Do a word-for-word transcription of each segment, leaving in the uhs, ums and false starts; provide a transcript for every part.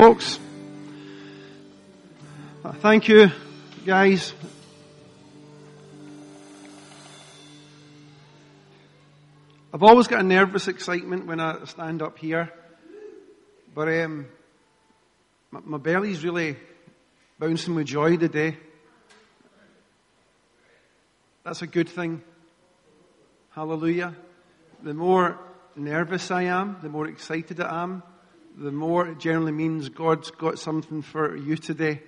Folks, thank you, guys. I've always got a nervous excitement when I stand up here, but um, my, my belly's really bouncing with joy today. That's a good thing. Hallelujah. The more nervous I am, the more excited I am, the more it generally means God's got something for you today.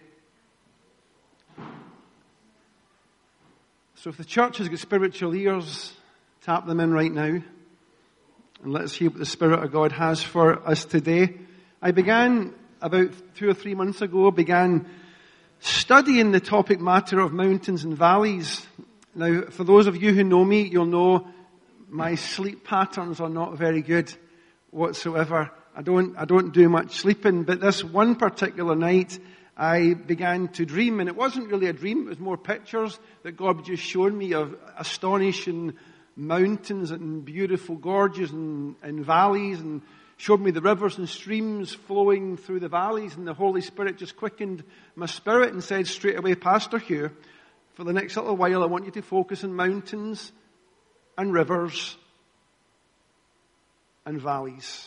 So if the church has got spiritual ears, tap them in right now. And let's hear what the Spirit of God has for us today. I began about two or three months ago, began studying the topic matter of mountains and valleys. Now, for those of you who know me, you'll know my sleep patterns are not very good whatsoever. I don't, I don't do much sleeping, but this one particular night, I began to dream, and it wasn't really a dream, it was more pictures that God had just shown me of astonishing mountains and beautiful gorges and, and valleys, and showed me the rivers and streams flowing through the valleys, and the Holy Spirit just quickened my spirit and said straight away, Pastor Hugh, for the next little while I want you to focus on mountains and rivers and valleys.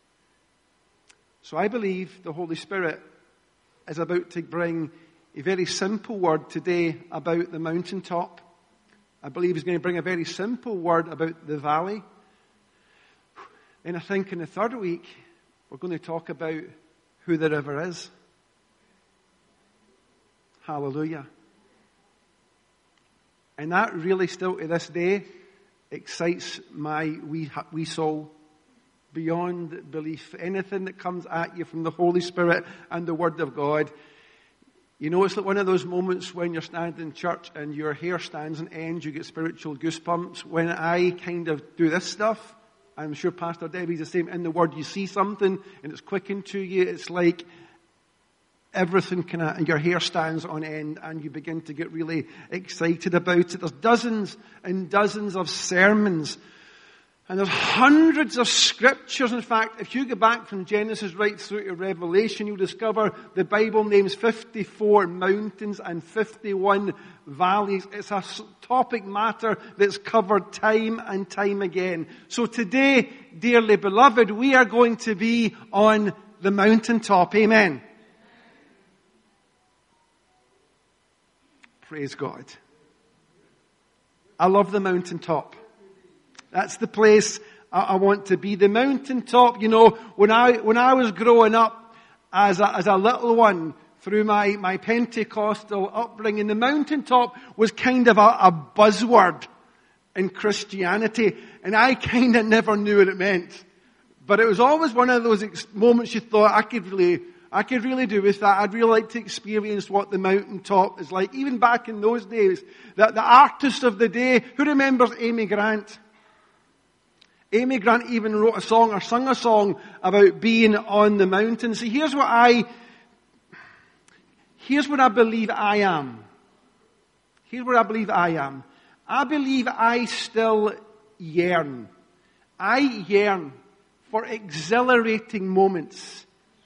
So I believe the Holy Spirit is about to bring a very simple word today about the mountaintop. I believe he's going to bring a very simple word about the valley. And I think in the third week, we're going to talk about who the river is. Hallelujah. And that really still to this day excites my wee, wee soul beyond belief. Anything that comes at you from the Holy Spirit and the Word of God. You know, it's like one of those moments when you're standing in church and your hair stands on end, you get spiritual goosebumps. When I kind of do this stuff, I'm sure Pastor Debbie's the same. In the Word, you see something and it's quickened to you. It's like everything kind of, and your hair stands on end and you begin to get really excited about it. There's dozens and dozens of sermons. And there's hundreds of scriptures. In fact, if you go back from Genesis right through to Revelation, you'll discover the Bible names fifty-four mountains and fifty-one valleys. It's a topic matter that's covered time and time again. So today, dearly beloved, we are going to be on the mountaintop. Amen. Praise God. I love the mountaintop. That's the place I want to be. The mountaintop, you know, when I, when I was growing up as a, as a little one through my, my Pentecostal upbringing, the mountaintop was kind of a, a buzzword in Christianity. And I kind of never knew what it meant. But it was always one of those ex- moments you thought, I could really, I could really do with that. I'd really like to experience what the mountaintop is like. Even back in those days, the, the artist of the day, who remembers Amy Grant? Amy Grant even wrote a song or sung a song about being on the mountain. See, here's what I, here's what I believe I am. Here's what I believe I am. I believe I still yearn. I yearn for exhilarating moments.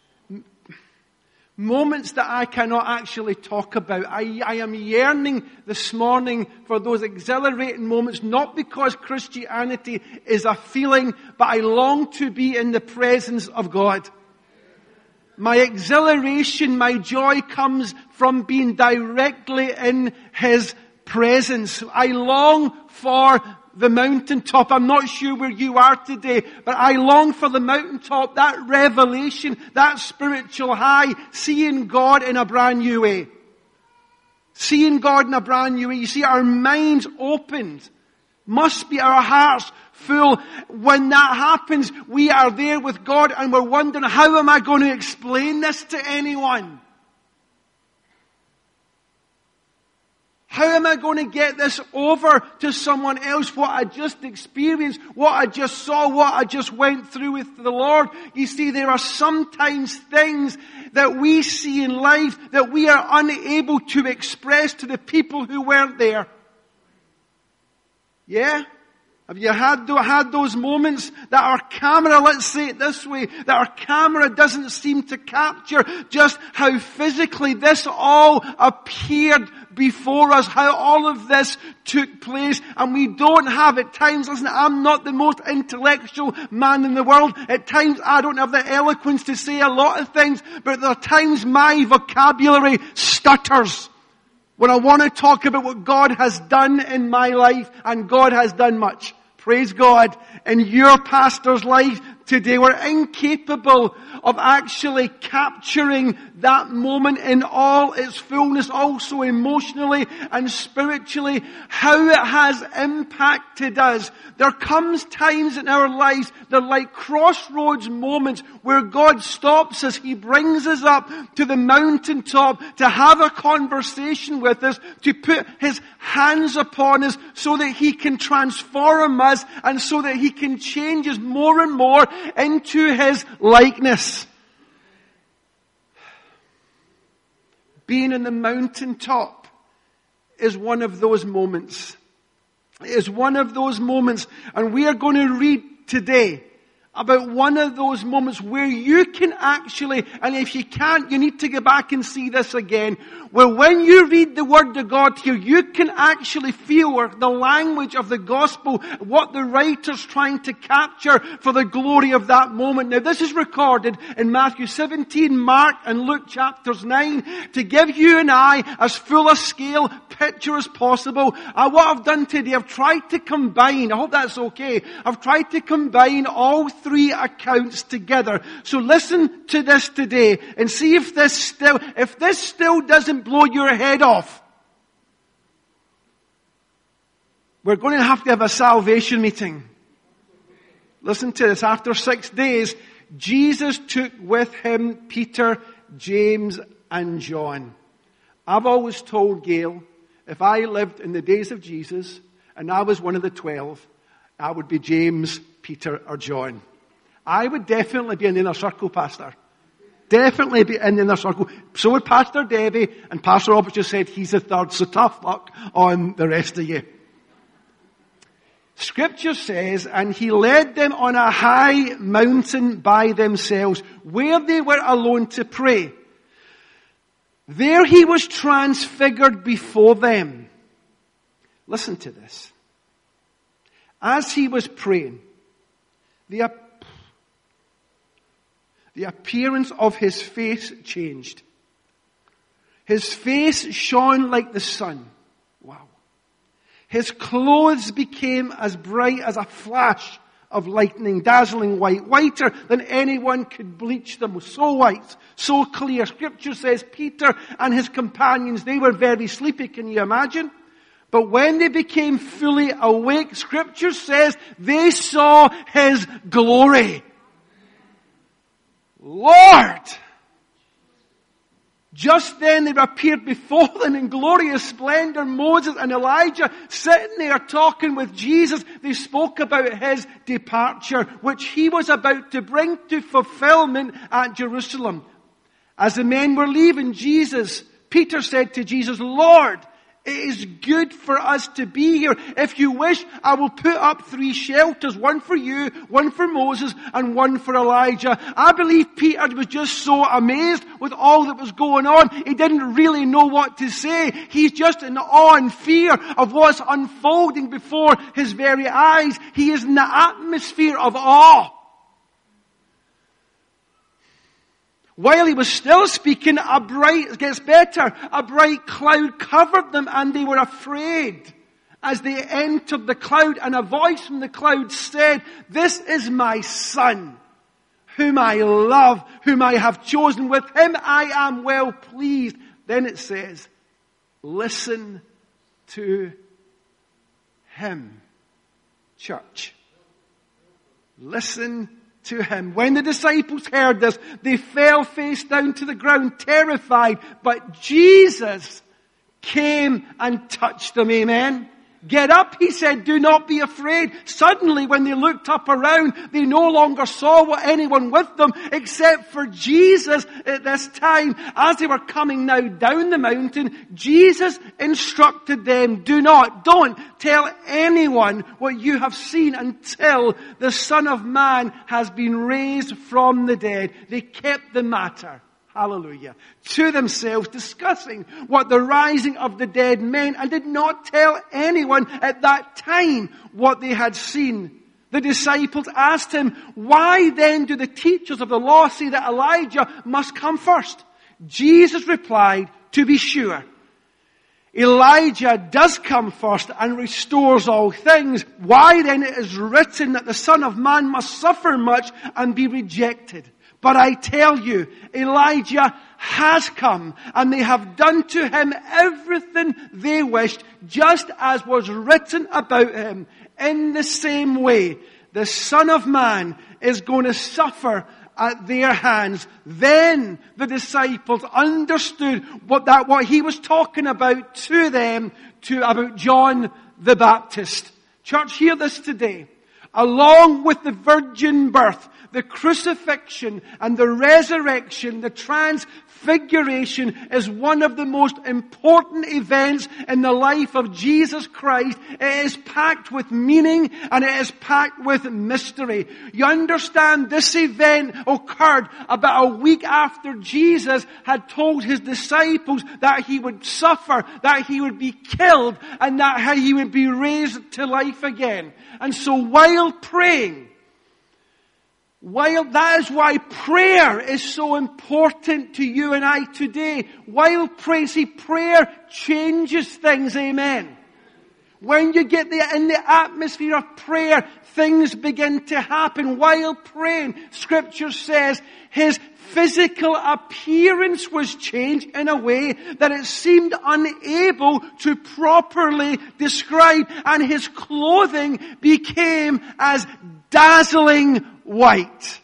Moments that I cannot actually talk about. I, I am yearning this morning for those exhilarating moments, not because Christianity is a feeling, but I long to be in the presence of God. My exhilaration, my joy comes from being directly in His presence. I long for the mountaintop. I'm not sure where you are today, but I long for the mountaintop, that revelation, that spiritual high, seeing God in a brand new way. Seeing God in a brand new way. You see, our minds opened. Must be our hearts full. When that happens, we are there with God and we're wondering, how am I going to explain this to anyone? How am I going to get this over to someone else? What I just experienced, what I just saw, what I just went through with the Lord. You see, there are sometimes things that we see in life that we are unable to express to the people who weren't there. Yeah? Have you had, had those moments that our camera, let's say it this way, that our camera doesn't seem to capture just how physically this all appeared before us, how all of this took place, and we don't have at times, listen, I'm not the most intellectual man in the world. At times I don't have the eloquence to say a lot of things, but there are times my vocabulary stutters when I want to talk about what God has done in my life, and God has done much. Praise God. In your pastor's life today, we're incapable of actually capturing that moment in all its fullness, also emotionally and spiritually, how it has impacted us. There comes times in our lives, they're like crossroads moments where God stops us. He brings us up to the mountaintop to have a conversation with us, to put His hands upon us so that He can transform us and so that He can change us more and more into His likeness. Being in the mountaintop is one of those moments. It is one of those moments. And we are going to read today about one of those moments where you can actually, and if you can't, you need to go back and see this again, where when you read the Word of God here, you can actually feel the language of the gospel, what the writer's trying to capture for the glory of that moment. Now this is recorded in Matthew seventeen, Mark and Luke chapters nine, to give you and I as full a scale picture as possible. Uh, what I've done today, I've tried to combine, I hope that's okay, I've tried to combine all three accounts together. So listen to this today and see if this still, if this still doesn't blow your head off. We're going to have to have a salvation meeting. Listen to this. After six days, Jesus took with Him Peter, James, and John. I've always told Gail, if I lived in the days of Jesus and I was one of the twelve, I would be James, Peter, or John. I would definitely be in the inner circle, Pastor. Definitely be in the inner circle. So would Pastor Debbie, and Pastor Robert just said he's the third, so tough luck on the rest of you. Scripture says, and He led them on a high mountain by themselves, where they were alone to pray. There He was transfigured before them. Listen to this. As He was praying, the The appearance of His face changed. His face shone like the sun. Wow. His clothes became as bright as a flash of lightning, dazzling white, whiter than anyone could bleach them. So white, so clear. Scripture says Peter and his companions, they were very sleepy. Can you imagine? But when they became fully awake, Scripture says they saw His glory. Lord! Just then there appeared before them in glorious splendor Moses and Elijah sitting there talking with Jesus. They spoke about His departure, which He was about to bring to fulfillment at Jerusalem. As the men were leaving Jesus, Peter said to Jesus, Lord, it is good for us to be here. If you wish, I will put up three shelters, one for you, one for Moses, and one for Elijah. I believe Peter was just so amazed with all that was going on. He didn't really know what to say. He's just in awe and fear of what's unfolding before his very eyes. He is in the atmosphere of awe. While he was still speaking, a bright, it gets better, a bright cloud covered them and they were afraid as they entered the cloud, and a voice from the cloud said, this is my Son, whom I love, whom I have chosen. With Him I am well pleased. Then it says, listen to Him. Church. Listen to Him. When the disciples heard this, they fell face down to the ground, terrified. But Jesus came and touched them. Amen. Get up, he said, do not be afraid. Suddenly, when they looked up around, they no longer saw what anyone with them except for Jesus at this time. As they were coming now down the mountain, Jesus instructed them, do not, don't tell anyone what you have seen until the Son of Man has been raised from the dead. They kept the matter, hallelujah, to themselves, discussing what the rising of the dead meant, and did not tell anyone at that time what they had seen. The disciples asked him, why then do the teachers of the law say that Elijah must come first? Jesus replied, to be sure, Elijah does come first and restores all things. Why then it is written that the Son of Man must suffer much and be rejected. But I tell you, Elijah has come, and they have done to him everything they wished, just as was written about him. In the same way, the Son of Man is going to suffer at their hands. Then the disciples understood what that what he was talking about to them, to about John the Baptist. Church, hear this today. Along with the virgin birth, the crucifixion and the resurrection, the transfiguration is one of the most important events in the life of Jesus Christ. It is packed with meaning and it is packed with mystery. You understand, this event occurred about a week after Jesus had told his disciples that he would suffer, that he would be killed, and that he would be raised to life again. And so while praying, While that is why prayer is so important to you and I today. While praying, see, prayer changes things, amen. When you get there in the atmosphere of prayer, things begin to happen. While praying, Scripture says, his physical appearance was changed in a way that it seemed unable to properly describe, and his clothing became as dazzling white.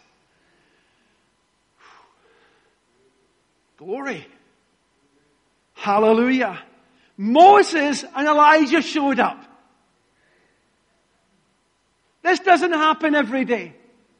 Glory. Hallelujah. Moses and Elijah showed up. This doesn't happen every day.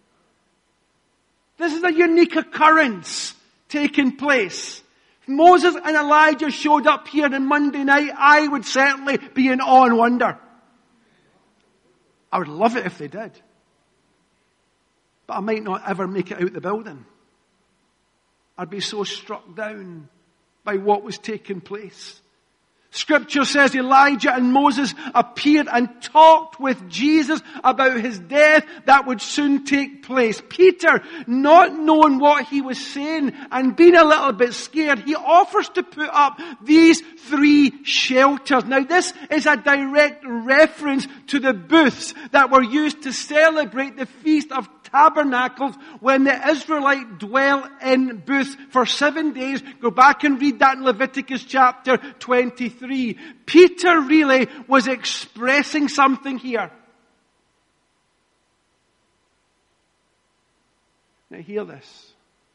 This is a unique occurrence taking place. If Moses and Elijah showed up here on Monday night, I would certainly be in awe and wonder. I would love it if they did. But I might not ever make it out the building. I'd be so struck down by what was taking place. Scripture says Elijah and Moses appeared and talked with Jesus about his death that would soon take place. Peter, not knowing what he was saying and being a little bit scared, he offers to put up these three shelters. Now this is a direct reference to the booths that were used to celebrate the Feast of Tabernacles when the Israelites dwell in booths for seven days. Go back and read that in Leviticus chapter twenty-three. Peter really was expressing something here. Now hear this.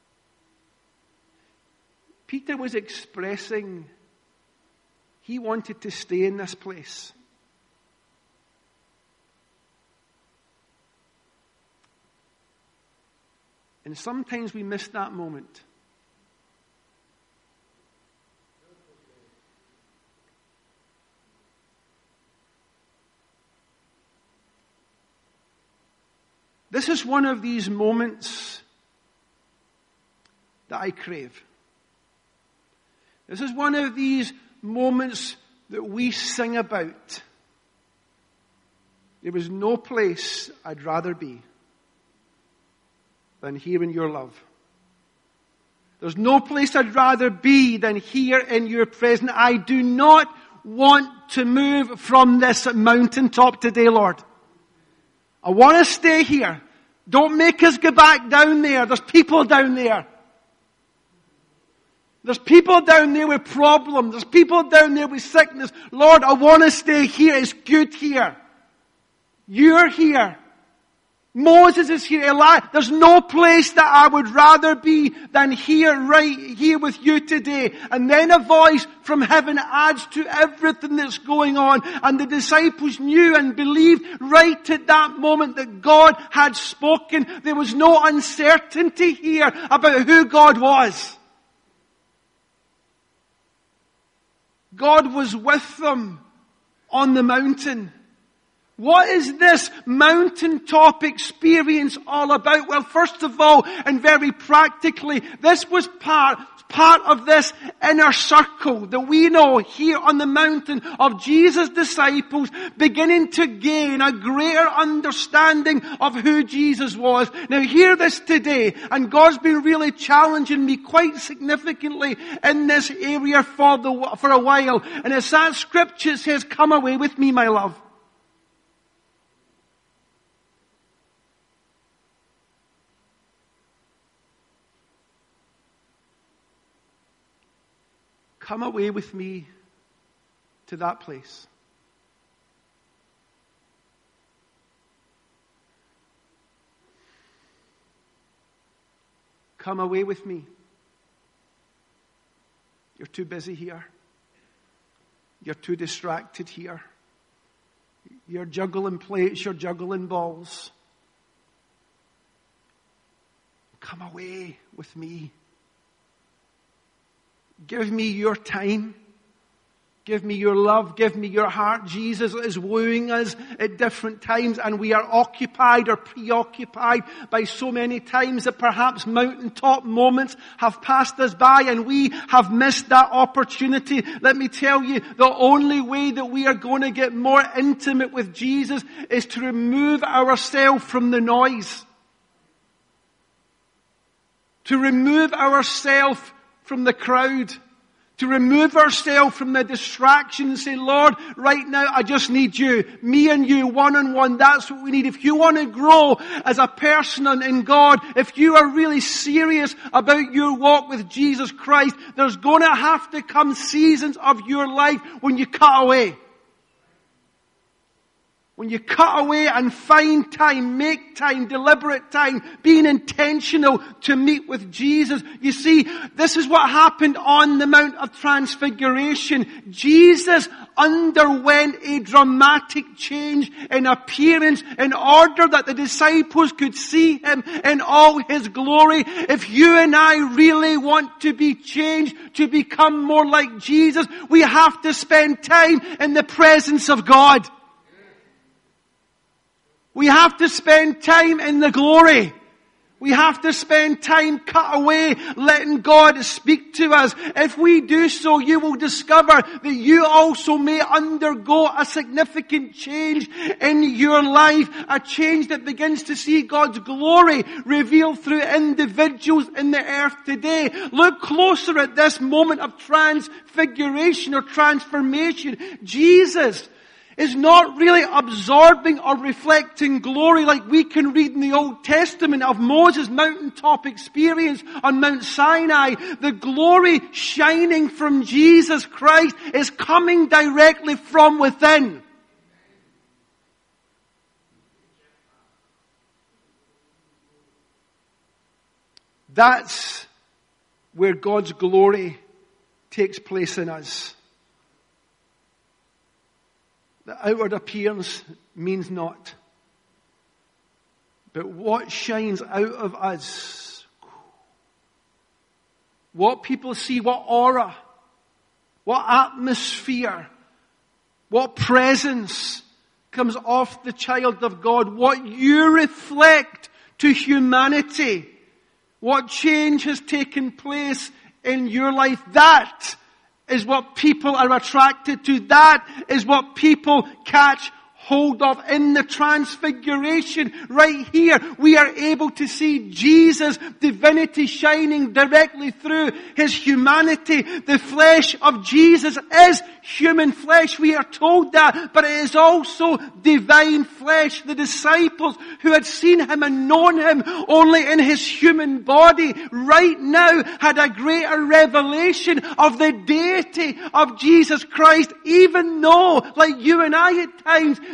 Peter was expressing he wanted to stay in this place. And sometimes we miss that moment. This is one of these moments that I crave. This is one of these moments that we sing about. There is no place I'd rather be than here in your love. There's no place I'd rather be than here in your presence. I do not want to move from this mountaintop today, Lord. I want to stay here. Don't make us go back down there. There's people down there. There's people down there with problems. There's people down there with sickness. Lord, I want to stay here. It's good here. You're here. Moses is here. Elijah. There's no place that I would rather be than here, right here with you today. And then a voice from heaven adds to everything that's going on. And the disciples knew and believed right at that moment that God had spoken. There was no uncertainty here about who God was. God was with them on the mountain. What is this mountaintop experience all about? Well, first of all, and very practically, this was part, part of this inner circle that we know here on the mountain of Jesus' disciples beginning to gain a greater understanding of who Jesus was. Now hear this today, and God's been really challenging me quite significantly in this area for the, for a while. And it's that scripture says, "Come away with me, my love." Come away with me to that place. Come away with me. You're too busy here. You're too distracted here. You're juggling plates, you're juggling balls. Come away with me. Give me your time. Give me your love. Give me your heart. Jesus is wooing us at different times, and we are occupied or preoccupied by so many times that perhaps mountaintop moments have passed us by and we have missed that opportunity. Let me tell you, the only way that we are going to get more intimate with Jesus is to remove ourselves from the noise. To remove ourselves from the crowd. To remove ourselves from the distraction and say, Lord, right now I just need you. Me and you, one on one. That's what we need. If you want to grow as a person in God, if you are really serious about your walk with Jesus Christ, there's going to have to come seasons of your life when you cut away. When you cut away and find time, make time, deliberate time, being intentional to meet with Jesus. You see, this is what happened on the Mount of Transfiguration. Jesus underwent a dramatic change in appearance in order that the disciples could see Him in all His glory. If you and I really want to be changed, to become more like Jesus, we have to spend time in the presence of God. We have to spend time in the glory. We have to spend time cut away, letting God speak to us. If we do so, you will discover that you also may undergo a significant change in your life. A change that begins to see God's glory revealed through individuals in the earth today. Look closer at this moment of transfiguration or transformation. Jesus is not really absorbing or reflecting glory like we can read in the Old Testament of Moses' mountaintop experience on Mount Sinai. The glory shining from Jesus Christ is coming directly from within. That's where God's glory takes place in us. The outward appearance means naught. But what shines out of us, what people see, what aura, what atmosphere, what presence comes off the child of God, what you reflect to humanity, what change has taken place in your life, that is what people are attracted to. That is what people catch hold of. In the transfiguration right here, we are able to see Jesus' divinity shining directly through His humanity. The flesh of Jesus is human flesh. We are told that, but it is also divine flesh. The disciples who had seen Him and known Him only in His human body right now had a greater revelation of the deity of Jesus Christ, even though, like you and I at times,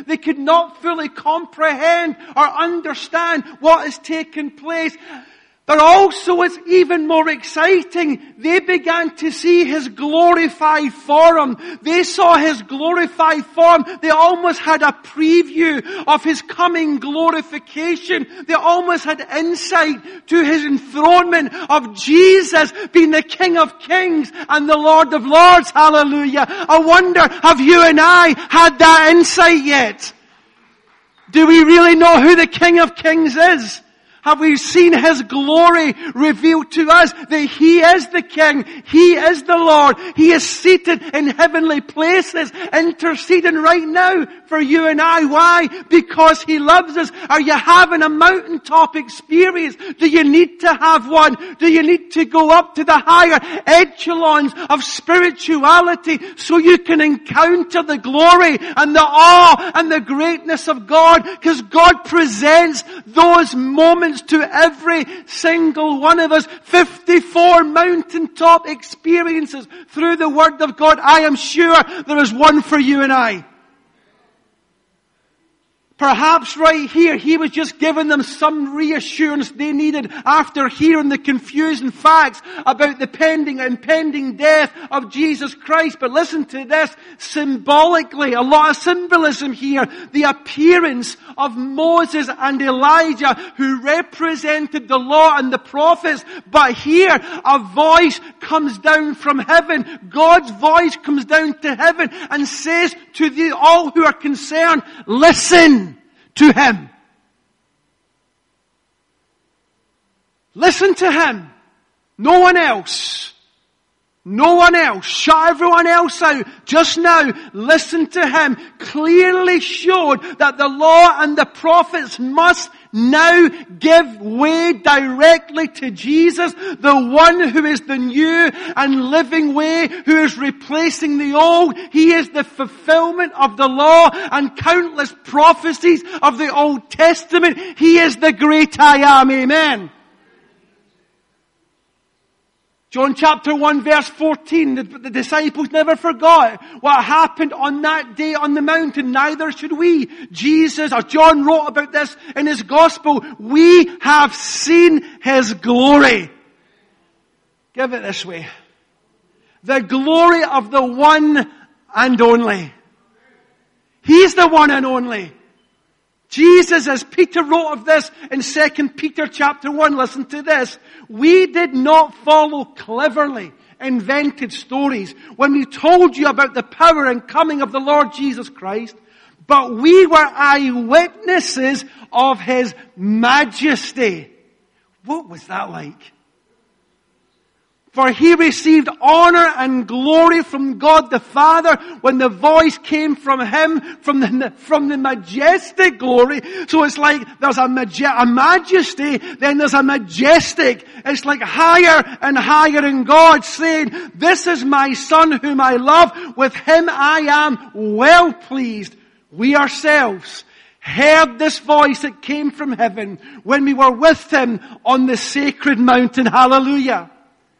They could not fully comprehend or understand what has taken place. But also it's even more exciting. They began to see His glorified form. They saw His glorified form. They almost had a preview of His coming glorification. They almost had insight to His enthronement of Jesus being the King of Kings and the Lord of Lords. Hallelujah. I wonder, have you and I had that insight yet? Do we really know who the King of Kings is? Have we seen His glory revealed to us that He is the King, He is the Lord, He is seated in heavenly places, interceding right now for you and I. Why? Because He loves us. Are you having a mountaintop experience? Do you need to have one? Do you need to go up to the higher echelons of spirituality so you can encounter the glory and the awe and the greatness of God? Because God presents those moments to every single one of us. fifty-four mountaintop experiences through the Word of God. I am sure there is one for you and I. Perhaps right here, He was just giving them some reassurance they needed after hearing the confusing facts about the pending, impending death of Jesus Christ. But listen to this, symbolically, a lot of symbolism here. The appearance of Moses and Elijah, who represented the law and the prophets. But here, a voice comes down from heaven. God's voice comes down to heaven and says to the, all who are concerned, listen to Him. Listen to Him. No one else. No one else. Shut everyone else out. Just now, listen to Him. Clearly showed that the law and the prophets must now give way directly to Jesus, the one who is the new and living way, who is replacing the old. He is the fulfillment of the law and countless prophecies of the Old Testament. He is the great I am. Amen. John chapter one verse fourteen, the, the disciples never forgot what happened on that day on the mountain. Neither should we. Jesus, or John wrote about this in his gospel. We have seen His glory. Give it this way. The glory of the one and only. He's the one and only. Jesus, as Peter wrote of this in Second Peter chapter one, listen to this. We did not follow cleverly invented stories when we told you about the power and coming of the Lord Jesus Christ, but we were eyewitnesses of His majesty. What was that like? For He received honor and glory from God the Father when the voice came from Him, from the, from the majestic glory. So it's like there's a, maje- a majesty, then there's a majestic. It's like higher and higher in God, saying, this is my Son whom I love. With Him I am well pleased. We ourselves heard this voice that came from heaven when we were with Him on the sacred mountain. Hallelujah.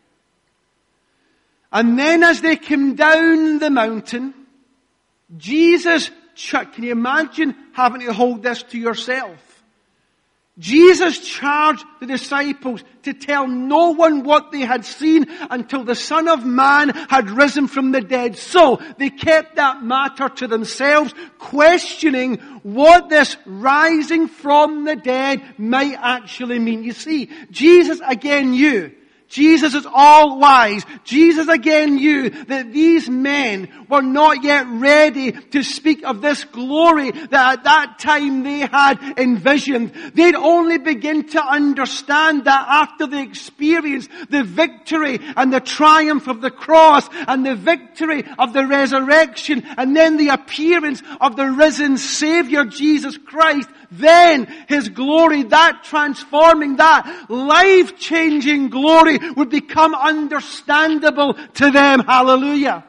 And then as they came down the mountain, Jesus, can you imagine having to hold this to yourself? Jesus charged the disciples to tell no one what they had seen until the Son of Man had risen from the dead. So they kept that matter to themselves, questioning what this rising from the dead might actually mean. You see, Jesus again knew. Jesus is all wise. Jesus again knew that these men were not yet ready to speak of this glory that at that time they had envisioned. They'd only begin to understand that after they experienced the victory and the triumph of the cross and the victory of the resurrection and then the appearance of the risen Savior Jesus Christ. Then His glory, that transforming, that life-changing glory would become understandable to them. Hallelujah.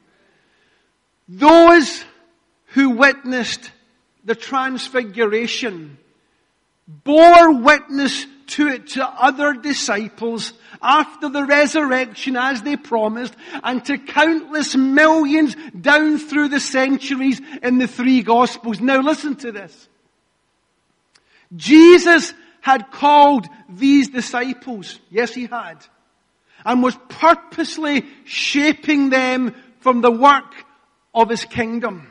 Those who witnessed the transfiguration bore witness to it to other disciples after the resurrection as they promised, and to countless millions down through the centuries in the three Gospels. Now listen to this. Jesus had called these disciples, yes he had, and was purposely shaping them from the work of his kingdom.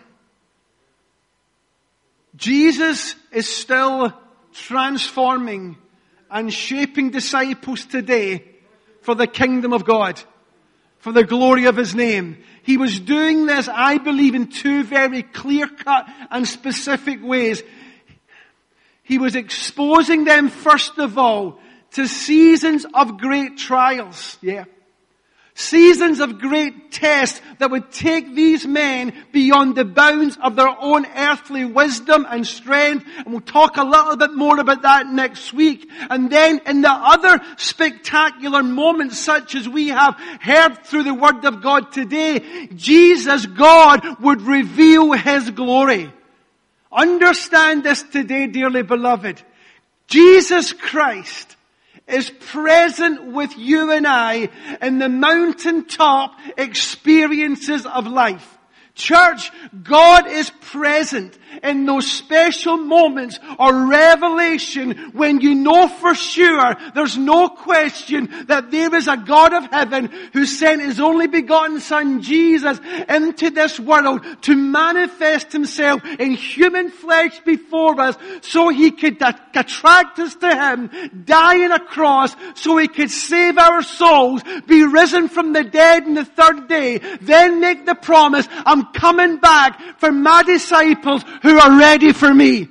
Jesus is still transforming and shaping disciples today for the kingdom of God, for the glory of his name. He was doing this, I believe, in two very clear-cut and specific ways. He was exposing them, first of all, to seasons of great trials. Yeah. Seasons of great tests that would take these men beyond the bounds of their own earthly wisdom and strength. And we'll talk a little bit more about that next week. And then in the other spectacular moments, such as we have heard through the Word of God today, Jesus, God, would reveal his glory. Understand this today, dearly beloved. Jesus Christ is present with you and I in the mountaintop experiences of life. Church, God is present in those special moments or revelation when you know for sure, there's no question that there is a God of heaven who sent his only begotten Son Jesus into this world to manifest himself in human flesh before us so he could attract us to him, die on a cross so he could save our souls, be risen from the dead on the third day, then make the promise, I'm coming back for my disciples who are ready for me.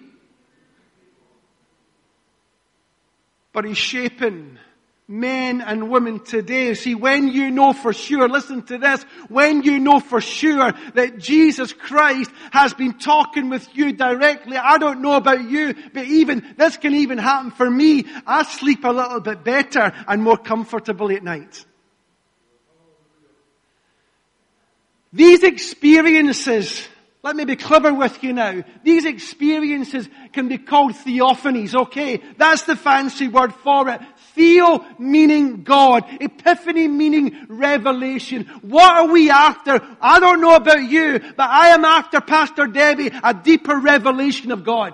But he's shaping men and women today. See, when you know for sure, listen to this, when you know for sure that Jesus Christ has been talking with you directly, I don't know about you, but even, this can even happen for me, I sleep a little bit better and more comfortably at night. These experiences, let me be clever with you now. These experiences can be called theophanies, okay? That's the fancy word for it. Theo meaning God. Epiphany meaning revelation. What are we after? I don't know about you, but I am after, Pastor Debbie, a deeper revelation of God.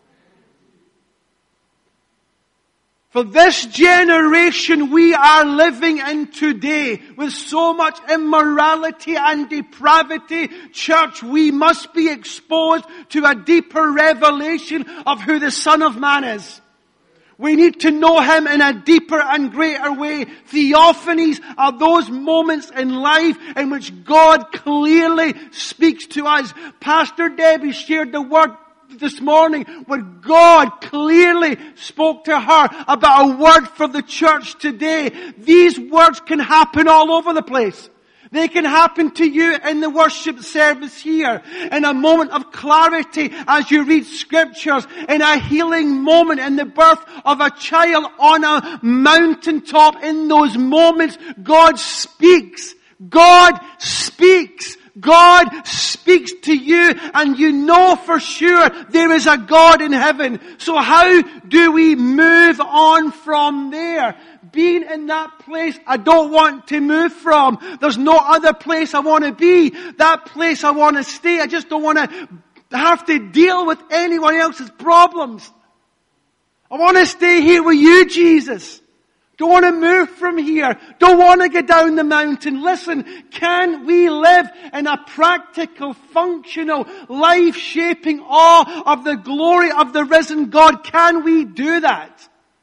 For this generation we are living in today, with so much immorality and depravity, church, we must be exposed to a deeper revelation of who the Son of Man is. We need to know him in a deeper and greater way. Theophanies are those moments in life in which God clearly speaks to us. Pastor Debbie shared the word this morning where God clearly spoke to her about a word for the church today. These words can happen all over the place. They can happen to you in the worship service here, in a moment of clarity as you read scriptures, in a healing moment, in the birth of a child on a mountaintop. In those moments, God speaks. God speaks. God speaks to you, and you know for sure there is a God in heaven. So how do we move on from there? Being in that place I don't want to move from. There's no other place I want to be. That place I want to stay. I just don't want to have to deal with anyone else's problems. I want to stay here with you, Jesus. Don't want to move from here. Don't want to get down the mountain. Listen, can we live in a practical, functional, life-shaping awe of the glory of the risen God? Can we do that?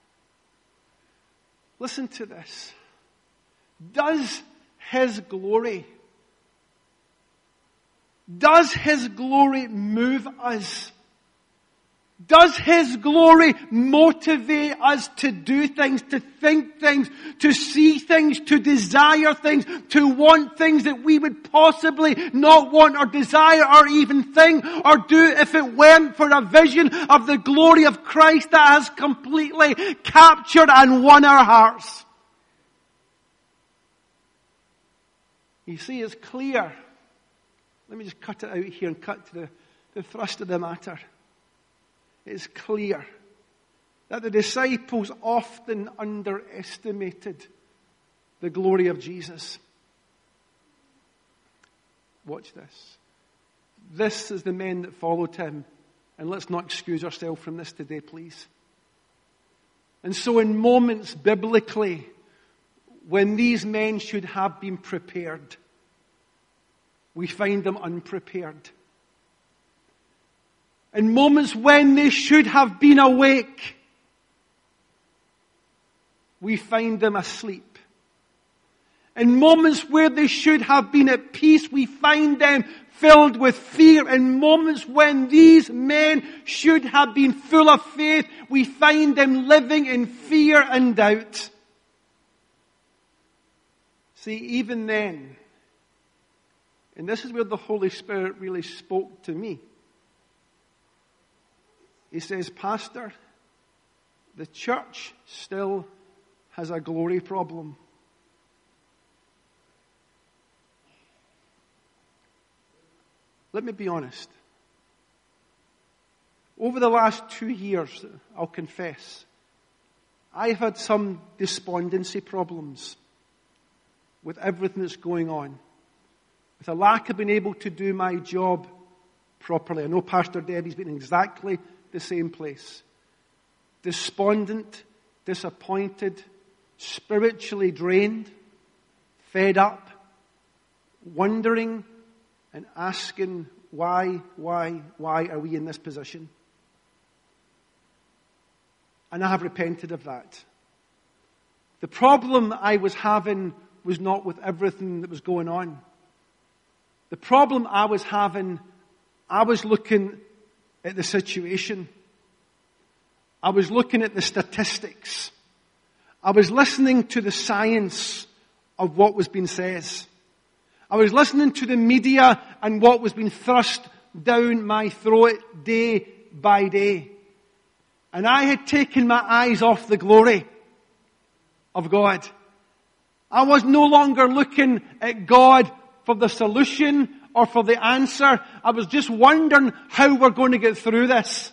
Listen to this. Does his glory, does his glory move us? Does his glory motivate us to do things, to think things, to see things, to desire things, to want things that we would possibly not want or desire or even think or do if it weren't for a vision of the glory of Christ that has completely captured and won our hearts? You see, it's clear. Let me just cut it out here and cut to the, the thrust of the matter. It's clear that the disciples often underestimated the glory of Jesus. Watch this. This is the men that followed him. And let's not excuse ourselves from this today, please. And so in moments biblically, when these men should have been prepared, we find them unprepared. In moments when they should have been awake, we find them asleep. In moments where they should have been at peace, we find them filled with fear. In moments when these men should have been full of faith, we find them living in fear and doubt. See, even then, and this is where the Holy Spirit really spoke to me. He says, Pastor, the church still has a glory problem. Let me be honest. Over the last two years, I'll confess, I've had some despondency problems with everything that's going on. With a lack of being able to do my job properly. I know Pastor Debbie's been in exactly the same place. Despondent, disappointed, spiritually drained, fed up, wondering and asking, why, why, why are we in this position? And I have repented of that. The problem I was having was not with everything that was going on. The problem I was having, I was looking at the situation. I was looking at the statistics. I was listening to the science of what was being said. I was listening to the media and what was being thrust down my throat day by day. And I had taken my eyes off the glory of God. I was no longer looking at God for the solution or for the answer. I was just wondering how we're going to get through this.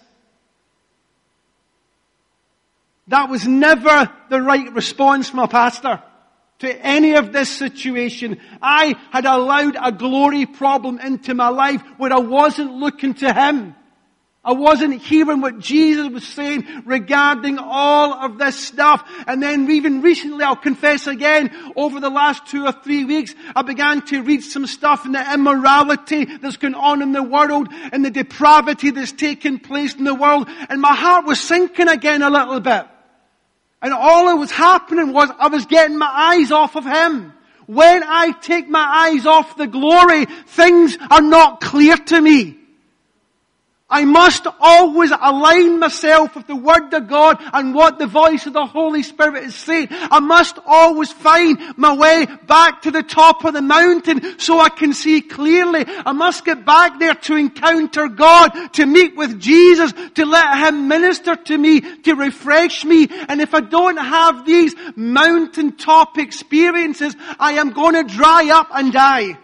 That was never the right response from a pastor to any of this situation. I had allowed a glory problem into my life where I wasn't looking to Him. I wasn't hearing what Jesus was saying regarding all of this stuff. And then even recently, I'll confess again, over the last two or three weeks, I began to read some stuff in the immorality that's going on in the world and the depravity that's taking place in the world. And my heart was sinking again a little bit. And all that was happening was I was getting my eyes off of Him. When I take my eyes off the glory, things are not clear to me. I must always align myself with the Word of God and what the voice of the Holy Spirit is saying. I must always find my way back to the top of the mountain so I can see clearly. I must get back there to encounter God, to meet with Jesus, to let Him minister to me, to refresh me. And if I don't have these mountaintop experiences, I am going to dry up and die.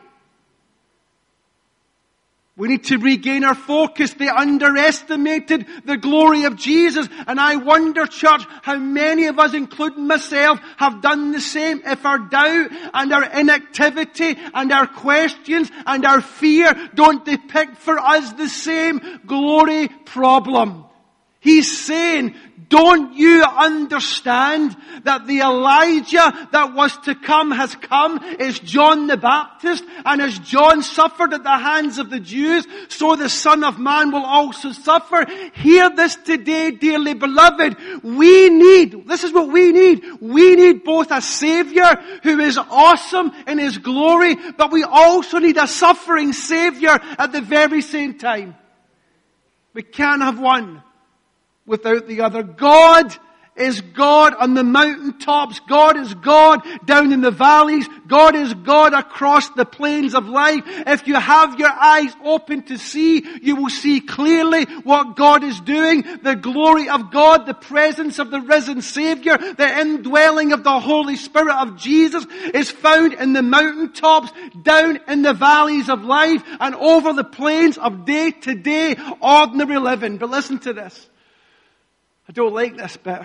We need to regain our focus. They underestimated the glory of Jesus. And I wonder, church, how many of us, including myself, have done the same if our doubt and our inactivity and our questions and our fear don't depict for us the same glory problem. He's saying, don't you understand that the Elijah that was to come has come? Is John the Baptist. And as John suffered at the hands of the Jews, so the Son of Man will also suffer. Hear this today, dearly beloved. We need, this is what we need. We need both a Savior who is awesome in His glory, but we also need a suffering Savior at the very same time. We can't have one without the other. God is God on the mountaintops. God is God down in the valleys. God is God across the plains of life. If you have your eyes open to see, you will see clearly what God is doing. The glory of God, the presence of the risen Savior, the indwelling of the Holy Spirit of Jesus is found in the mountaintops, down in the valleys of life, and over the plains of day-to-day ordinary living. But listen to this. I don't like this bit.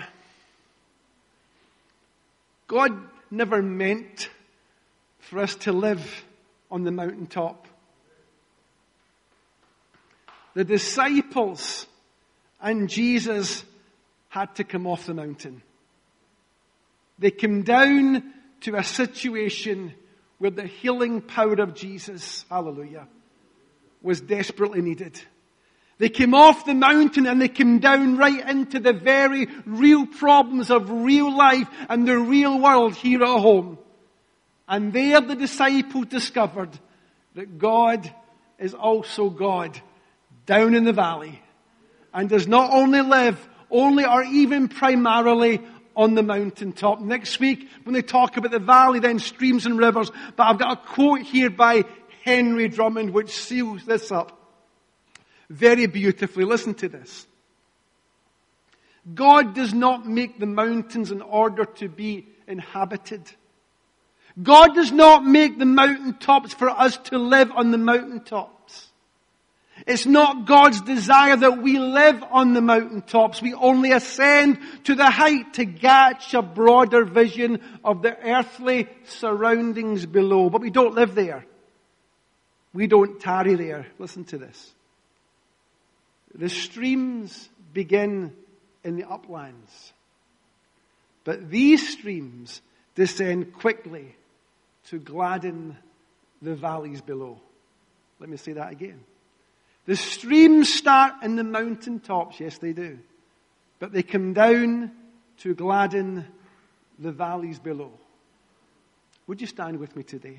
God never meant for us to live on the mountaintop. The disciples and Jesus had to come off the mountain. They came down to a situation where the healing power of Jesus, hallelujah, was desperately needed. They came off the mountain and they came down right into the very real problems of real life and the real world here at home. And there the disciples discovered that God is also God down in the valley and does not only live only or even primarily on the mountaintop. Next week, when they talk about the valley, then streams and rivers. But I've got a quote here by Henry Drummond which seals this up very beautifully. Listen to this. God does not make the mountains in order to be inhabited. God does not make the mountaintops for us to live on the mountaintops. It's not God's desire that we live on the mountaintops. We only ascend to the height to catch a broader vision of the earthly surroundings below. But we don't live there. We don't tarry there. Listen to this. The streams begin in the uplands. But these streams descend quickly to gladden the valleys below. Let me say that again. The streams start in the mountaintops, yes they do. But they come down to gladden the valleys below. Would you stand with me today?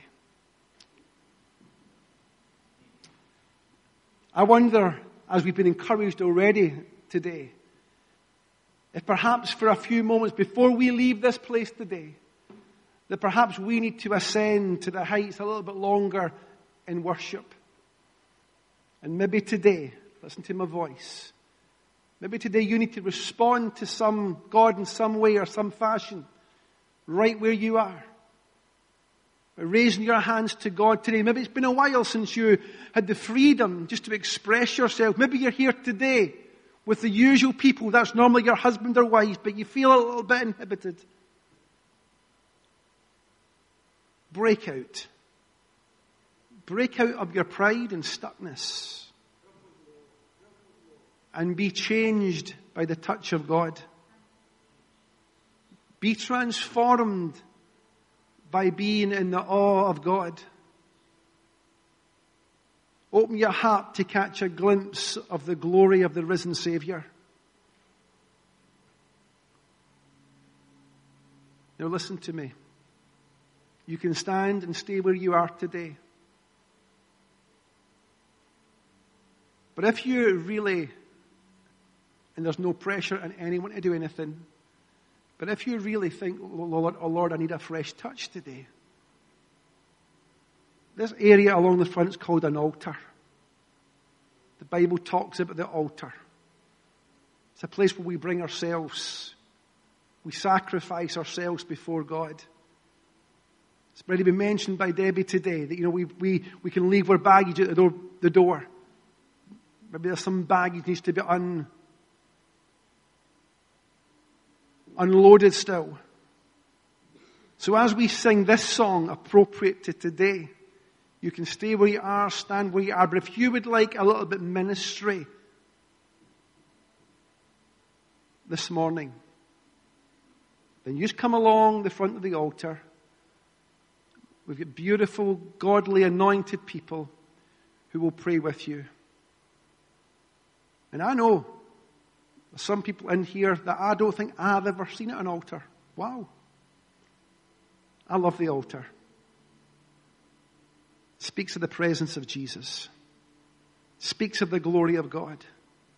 I wonder, as we've been encouraged already today, if perhaps for a few moments before we leave this place today, that perhaps we need to ascend to the heights a little bit longer in worship. And maybe today, listen to my voice, maybe today you need to respond to some God in some way or some fashion, right where you are. By raising your hands to God today. Maybe it's been a while since you had the freedom just to express yourself. Maybe you're here today with the usual people. That's normally your husband or wife, but you feel a little bit inhibited. Break out. Break out of your pride and stuckness. And be changed by the touch of God. Be transformed by being in the awe of God. Open your heart to catch a glimpse of the glory of the risen Savior. Now listen to me. You can stand and stay where you are today. But if you really, and there's no pressure on anyone to do anything, but if you really think, oh Lord, oh Lord, I need a fresh touch today. This area along the front is called an altar. The Bible talks about the altar. It's a place where we bring ourselves. We sacrifice ourselves before God. It's already been mentioned by Debbie today that, you know, we, we, we can leave our baggage at the door, the door. Maybe there's some baggage needs to be un, unloaded still. So as we sing this song appropriate to today, you can stay where you are, stand where you are. But if you would like a little bit ministry this morning, then you just come along the front of the altar. We've got beautiful, godly, anointed people who will pray with you. And I know there's some people in here that I don't think I've ever seen at an altar. Wow. I love the altar. It speaks of the presence of Jesus. It speaks of the glory of God. It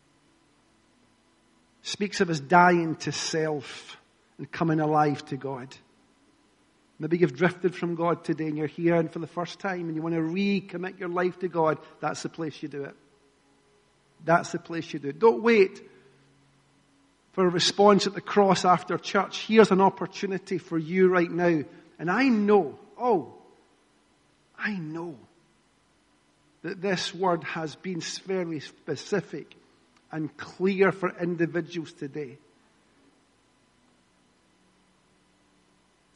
speaks of us dying to self and coming alive to God. Maybe you've drifted from God today and you're here and for the first time and you want to recommit your life to God. That's the place you do it. That's the place you do it. Don't wait for a response at the cross after church. Here's an opportunity for you right now. And I know, oh, I know that this word has been very specific and clear for individuals today.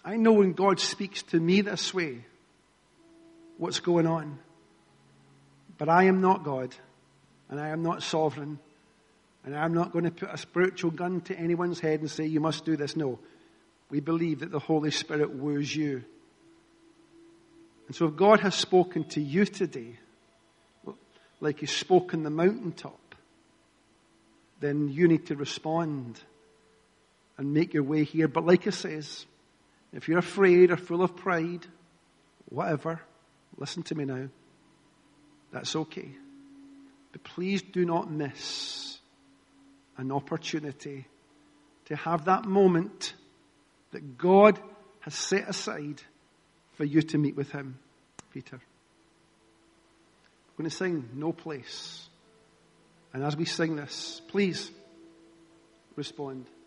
I know when God speaks to me this way, what's going on. But I am not God, and I am not sovereign, and I am not going to put a spiritual gun to anyone's head and say, you must do this. No. We believe that the Holy Spirit woos you. And so if God has spoken to you today, like he spoke on the mountaintop, then you need to respond and make your way here. But like it says, if you're afraid or full of pride, whatever, listen to me now. That's okay. But please do not miss an opportunity to have that moment that God has set aside for you to meet with him. Peter. We're going to sing No Place. And as we sing this, please respond.